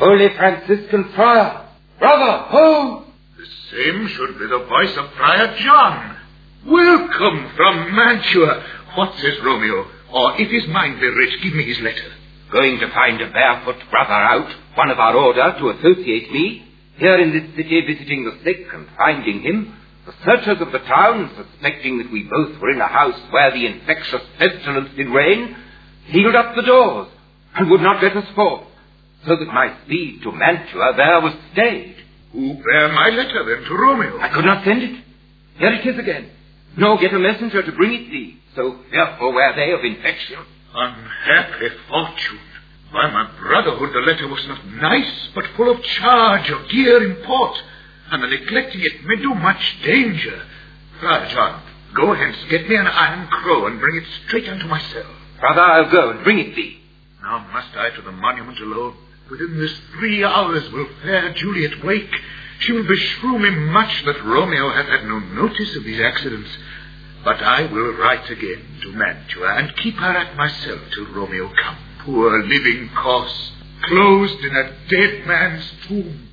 Holy Franciscan Friar! Brother, ho! The same should be the voice of Friar John. Welcome from Mantua. What says Romeo? Or if his mind be rich, give me his letter. Going to find a barefoot brother out, one of our order, to associate me, here in this city visiting the sick and finding him, the searchers of the town, suspecting that we both were in a house where the infectious pestilence did reign, sealed up the doors and would not let us forth, so that my speed to Mantua there was stayed. Who bare my letter then to Romeo? I could not send it. Here it is again. Nor get a messenger to bring it thee, so fearful were they of infection. Unhappy fortune. By my brotherhood, the letter was not nice, but full of charge of dear import, and the neglecting it may do much danger. Friar John, go hence, get me an iron crow, and bring it straight unto my cell. Brother, I'll go and bring it thee. Now must I to the monument alone. Within this 3 hours will fair Juliet wake. She will beshrew me much that Romeo hath had no notice of these accidents. But I will write again to Mantua, and keep her at my cell till Romeo come. Poor living corse, closed in a dead man's tomb.